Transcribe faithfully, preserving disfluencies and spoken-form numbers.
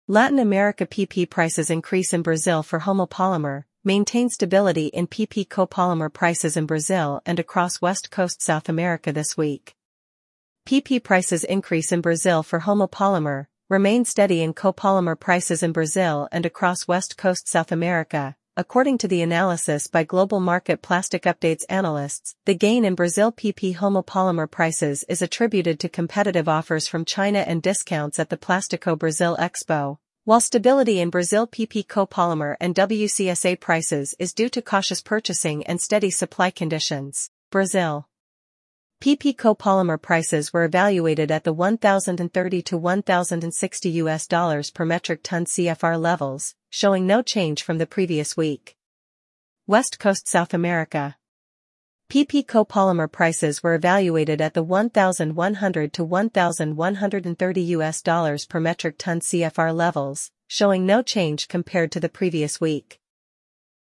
Latin America P P prices increase in Brazil for homopolymer, maintain stability in P P copolymer prices in Brazil and across West Coast South America this week. P P prices increase in Brazil for homopolymer, remain steady in copolymer prices in Brazil and across West Coast South America. According to the analysis by Global Market Plastic Updates analysts, the gain in Brazil P P homopolymer prices is attributed to competitive offers from China and discounts at the Plastico Brazil Expo, while stability in Brazil P P copolymer and W C S A prices is due to cautious purchasing and steady supply conditions. Brazil P P copolymer prices were evaluated at the one thousand thirty to one thousand sixty U S dollars per metric ton C F R levels, showing no change from the previous week. West Coast South America P P copolymer prices were evaluated at the one thousand one hundred to one thousand one hundred thirty U S dollars per metric ton C F R levels, showing no change compared to the previous week.